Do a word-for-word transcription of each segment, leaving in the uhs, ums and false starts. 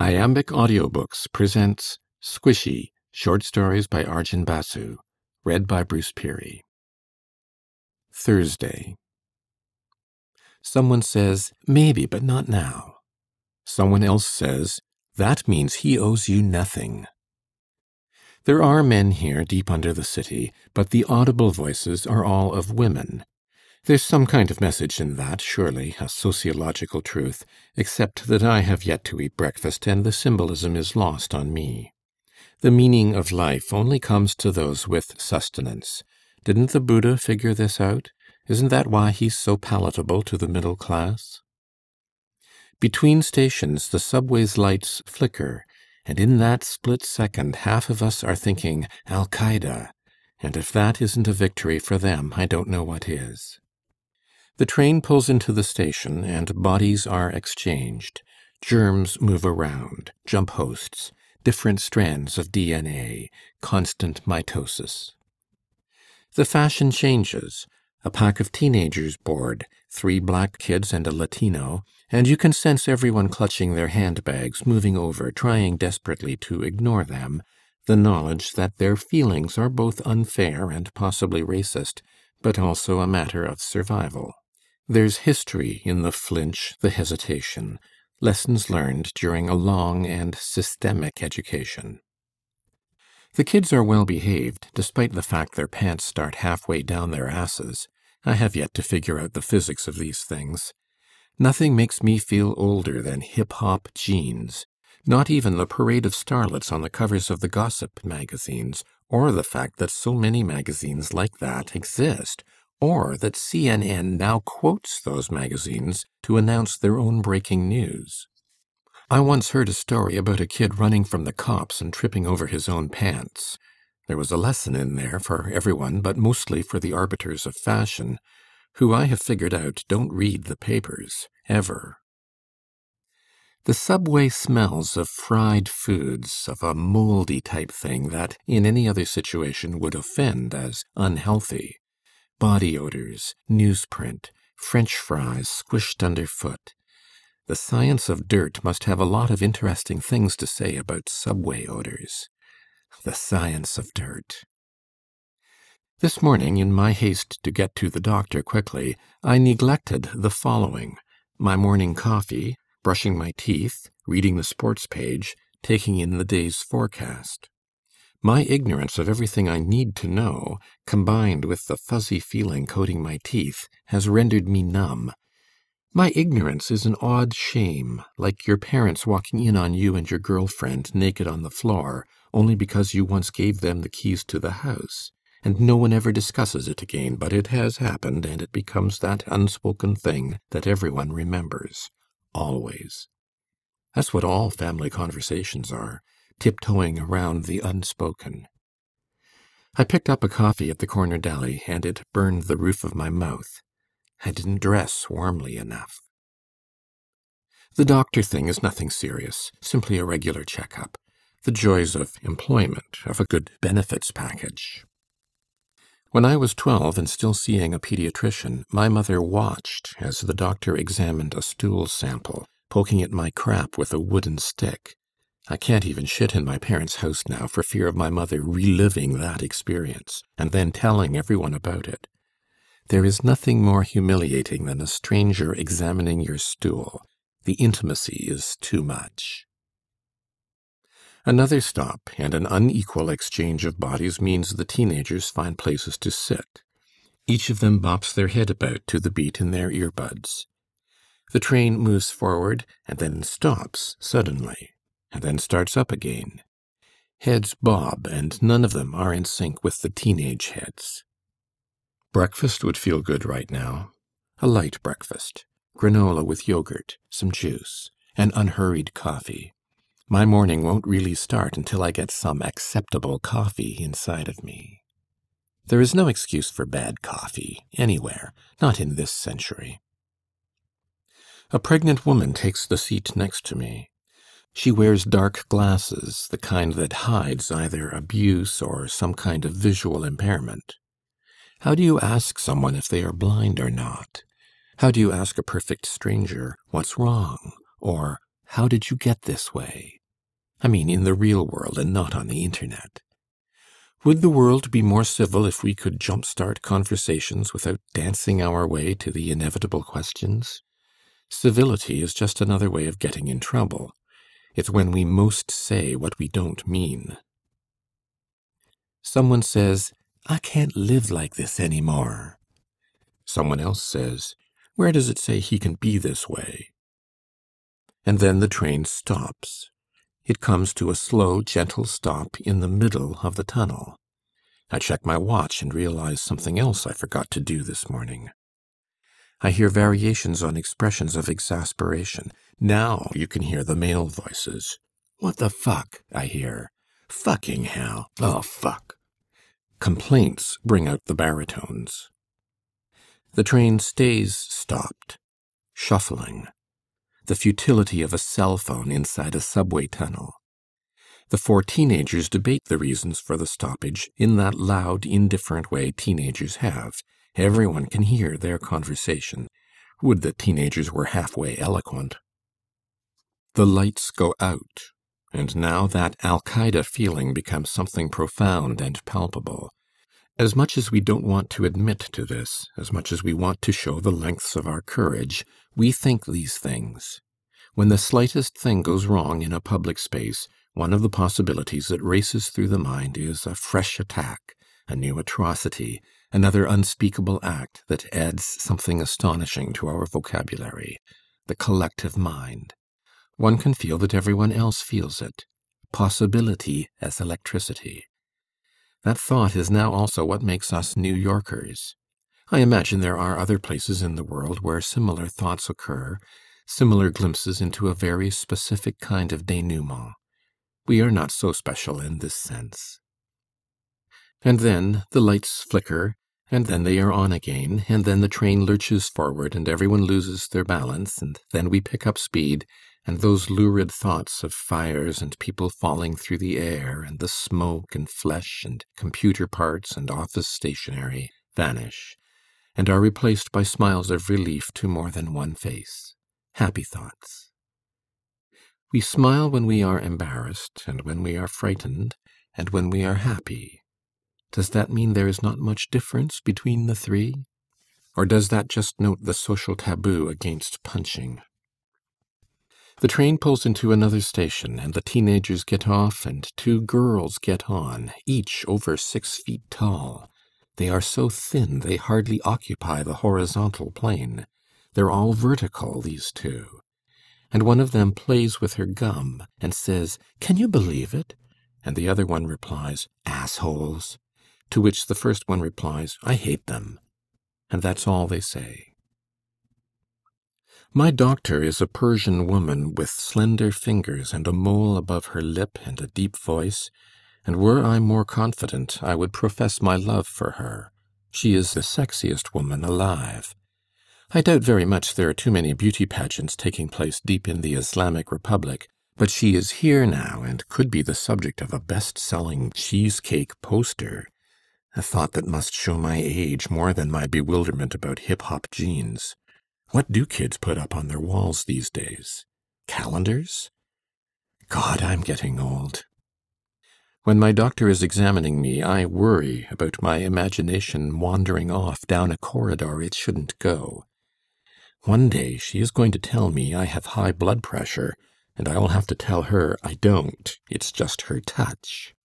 Iambic Audiobooks presents Squishy, short stories by Arjun Basu, read by Bruce Peary. Thursday. Someone says, maybe, but not now. Someone else says, that means he owes you nothing. There are men here deep under the city, but the audible voices are all of women. There's some kind of message in that, surely, a sociological truth, except that I have yet to eat breakfast, and the symbolism is lost on me. The meaning of life only comes to those with sustenance. Didn't the Buddha figure this out? Isn't that why he's so palatable to the middle class? Between stations, the subway's lights flicker, and in that split second, half of us are thinking, Al-Qaeda, and if that isn't a victory for them, I don't know what is. The train pulls into the station, and bodies are exchanged. Germs move around, jump hosts, different strands of D N A, constant mitosis. The fashion changes. A pack of teenagers board, three black kids and a Latino, and you can sense everyone clutching their handbags, moving over, trying desperately to ignore them, the knowledge that their feelings are both unfair and possibly racist, but also a matter of survival. There's history in the flinch, the hesitation, lessons learned during a long and systemic education. The kids are well behaved, despite the fact their pants start halfway down their asses. I have yet to figure out the physics of these things. Nothing makes me feel older than hip-hop jeans. Not even the parade of starlets on the covers of the gossip magazines, or the fact that so many magazines like that exist, or that C N N now quotes those magazines to announce their own breaking news. I once heard a story about a kid running from the cops and tripping over his own pants. There was a lesson in there for everyone, but mostly for the arbiters of fashion, who I have figured out don't read the papers, ever. The subway smells of fried foods, of a moldy type thing that, in any other situation, would offend as unhealthy. Body odors, newsprint, French fries squished underfoot. The science of dirt must have a lot of interesting things to say about subway odors. The science of dirt. This morning, in my haste to get to the doctor quickly, I neglected the following: my morning coffee, brushing my teeth, reading the sports page, taking in the day's forecast. My ignorance of everything I need to know, combined with the fuzzy feeling coating my teeth, has rendered me numb. My ignorance is an odd shame, like your parents walking in on you and your girlfriend naked on the floor, only because you once gave them the keys to the house, and no one ever discusses it again, but it has happened, and it becomes that unspoken thing that everyone remembers. Always. That's what all family conversations are, tiptoeing around the unspoken. I picked up a coffee at the corner deli, and it burned the roof of my mouth. I didn't dress warmly enough. The doctor thing is nothing serious, simply a regular checkup. The joys of employment, of a good benefits package. When I was twelve and still seeing a pediatrician, my mother watched as the doctor examined a stool sample, poking at my crap with a wooden stick. I can't even shit in my parents' house now for fear of my mother reliving that experience, and then telling everyone about it. There is nothing more humiliating than a stranger examining your stool. The intimacy is too much. Another stop and an unequal exchange of bodies means the teenagers find places to sit. Each of them bops their head about to the beat in their earbuds. The train moves forward and then stops suddenly, and then starts up again. Heads bob, and none of them are in sync with the teenage heads. Breakfast would feel good right now. A light breakfast. Granola with yogurt, some juice, and unhurried coffee. My morning won't really start until I get some acceptable coffee inside of me. There is no excuse for bad coffee, anywhere, not in this century. A pregnant woman takes the seat next to me. She wears dark glasses, the kind that hides either abuse or some kind of visual impairment. How do you ask someone if they are blind or not? How do you ask a perfect stranger what's wrong, or how did you get this way? I mean, in the real world and not on the internet. Would the world be more civil if we could jumpstart conversations without dancing our way to the inevitable questions? Civility is just another way of getting in trouble. It's when we most say what we don't mean. Someone says, I can't live like this anymore. Someone else says, where does it say he can be this way? And then the train stops. It comes to a slow, gentle stop in the middle of the tunnel. I check my watch and realize something else I forgot to do this morning. I hear variations on expressions of exasperation. Now you can hear the male voices. What the fuck, I hear. Fucking hell. Oh, fuck. Complaints bring out the baritones. The train stays stopped, shuffling. The futility of a cell phone inside a subway tunnel. The four teenagers debate the reasons for the stoppage in that loud, indifferent way teenagers have. Everyone can hear their conversation. Would that teenagers were halfway eloquent. The lights go out, and now that Al-Qaeda feeling becomes something profound and palpable. As much as we don't want to admit to this, as much as we want to show the lengths of our courage, we think these things. When the slightest thing goes wrong in a public space, one of the possibilities that races through the mind is a fresh attack, a new atrocity, another unspeakable act that adds something astonishing to our vocabulary, the collective mind. One can feel that everyone else feels it. Possibility as electricity. That thought is now also what makes us New Yorkers. I imagine there are other places in the world where similar thoughts occur, similar glimpses into a very specific kind of denouement. We are not so special in this sense. And then the lights flicker, and then they are on again, and then the train lurches forward, and everyone loses their balance, and then we pick up speed, and those lurid thoughts of fires and people falling through the air, and the smoke and flesh and computer parts and office stationery vanish, and are replaced by smiles of relief to more than one face. Happy thoughts. We smile when we are embarrassed, and when we are frightened, and when we are happy. Does that mean there is not much difference between the three? Or does that just note the social taboo against punching? The train pulls into another station, and the teenagers get off, and two girls get on, each over six feet tall. They are so thin they hardly occupy the horizontal plane. They're all vertical, these two. And one of them plays with her gum and says, "Can you believe it?" And the other one replies, "Assholes." To which the first one replies, "I hate them." And that's all they say. My doctor is a Persian woman with slender fingers and a mole above her lip and a deep voice, and were I more confident, I would profess my love for her. She is the sexiest woman alive. I doubt very much there are too many beauty pageants taking place deep in the Islamic Republic, but she is here now and could be the subject of a best-selling cheesecake poster, a thought that must show my age more than my bewilderment about hip-hop jeans. What do kids put up on their walls these days? Calendars? God, I'm getting old. When my doctor is examining me, I worry about my imagination wandering off down a corridor it shouldn't go. One day she is going to tell me I have high blood pressure, and I will have to tell her I don't. It's just her touch.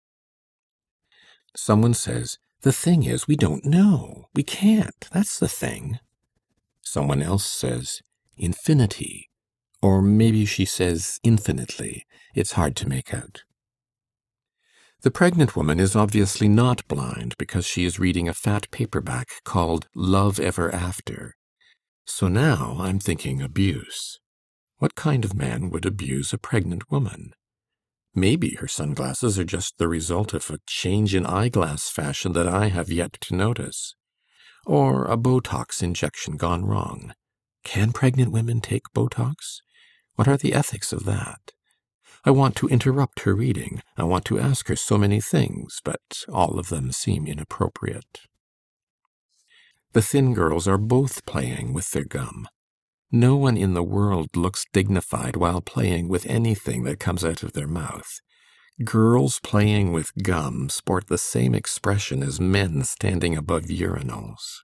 Someone says, "The thing is, we don't know. We can't. That's the thing." Someone else says, "Infinity." Or maybe she says infinitely. It's hard to make out. The pregnant woman is obviously not blind because she is reading a fat paperback called Love Ever After. So now I'm thinking abuse. What kind of man would abuse a pregnant woman? Maybe her sunglasses are just the result of a change in eyeglass fashion that I have yet to notice. Or a Botox injection gone wrong. Can pregnant women take Botox? What are the ethics of that? I want to interrupt her reading. I want to ask her so many things, but all of them seem inappropriate. The thin girls are both playing with their gum. No one in the world looks dignified while playing with anything that comes out of their mouth. Girls playing with gum sport the same expression as men standing above urinals.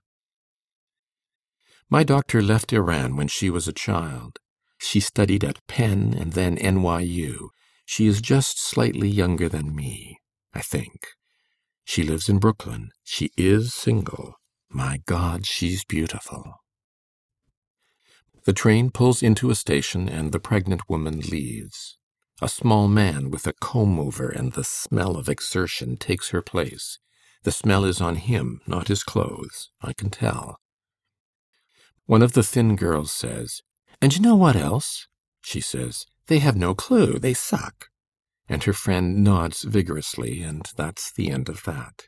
My doctor left Iran when she was a child. She studied at Penn and then N Y U. She is just slightly younger than me, I think. She lives in Brooklyn. She is single. My God, she's beautiful. The train pulls into a station and the pregnant woman leaves. A small man with a comb-over and the smell of exertion takes her place. The smell is on him, not his clothes. I can tell. One of the thin girls says, "And you know what else?" She says, "They have no clue. They suck." And her friend nods vigorously, and that's the end of that.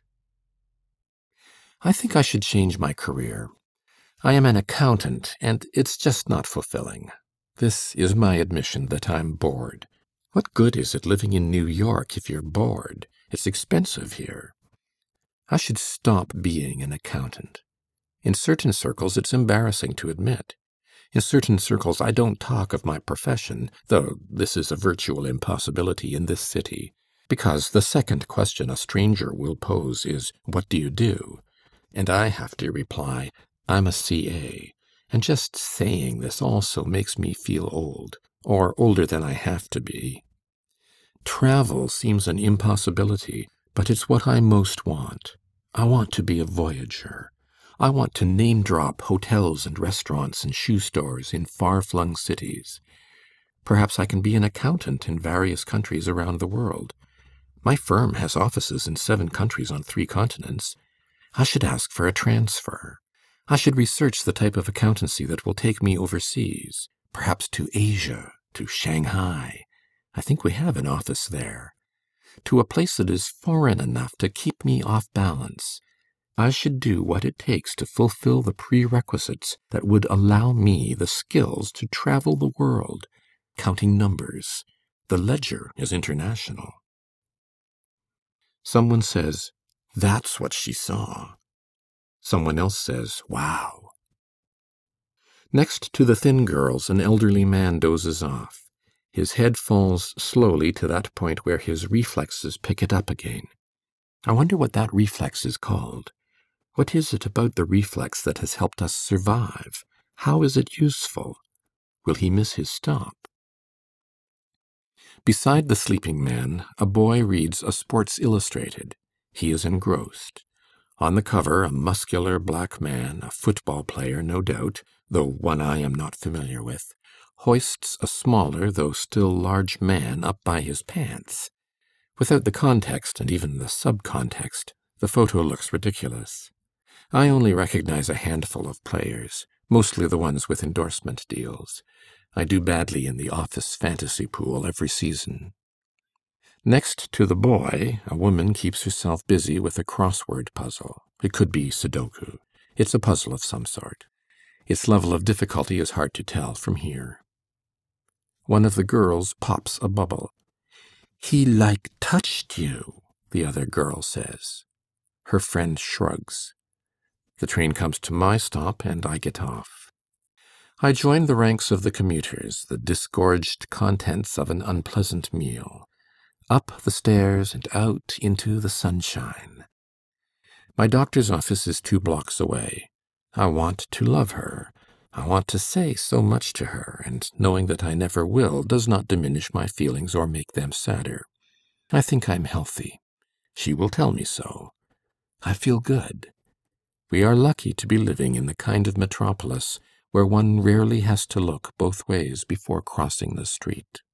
I think I should change my career. I am an accountant, and it's just not fulfilling. This is my admission that I'm bored. What good is it living in New York if you're bored? It's expensive here. I should stop being an accountant. In certain circles, it's embarrassing to admit. In certain circles, I don't talk of my profession, though this is a virtual impossibility in this city, because the second question a stranger will pose is, "What do you do?" And I have to reply, "I'm a C A." And just saying this also makes me feel old, or older than I have to be. Travel seems an impossibility, but it's what I most want. I want to be a voyager. I want to name-drop hotels and restaurants and shoe stores in far-flung cities. Perhaps I can be an accountant in various countries around the world. My firm has offices in seven countries on three continents. I should ask for a transfer. I should research the type of accountancy that will take me overseas, perhaps to Asia, to Shanghai. I think we have an office there. To a place that is foreign enough to keep me off balance. I should do what it takes to fulfill the prerequisites that would allow me the skills to travel the world, counting numbers. The ledger is international. Someone says, "That's what she saw." Someone else says, "Wow." Next to the thin girls, an elderly man dozes off. His head falls slowly to that point where his reflexes pick it up again. I wonder what that reflex is called. What is it about the reflex that has helped us survive? How is it useful? Will he miss his stop? Beside the sleeping man, a boy reads a Sports Illustrated. He is engrossed. On the cover, a muscular black man, a football player, no doubt, though one I am not familiar with, hoists a smaller, though still large man up by his pants. Without the context, and even the subcontext, the photo looks ridiculous. I only recognize a handful of players, mostly the ones with endorsement deals. I do badly in the office fantasy pool every season. Next to the boy, a woman keeps herself busy with a crossword puzzle. It could be Sudoku. It's a puzzle of some sort. Its level of difficulty is hard to tell from here. One of the girls pops a bubble. "He like touched you," the other girl says. Her friend shrugs. The train comes to my stop, and I get off. I join the ranks of the commuters, the disgorged contents of an unpleasant meal. Up the stairs and out into the sunshine. My doctor's office is two blocks away. I want to love her. I want to say so much to her, and knowing that I never will does not diminish my feelings or make them sadder. I think I'm healthy. She will tell me so. I feel good. We are lucky to be living in the kind of metropolis where one rarely has to look both ways before crossing the street.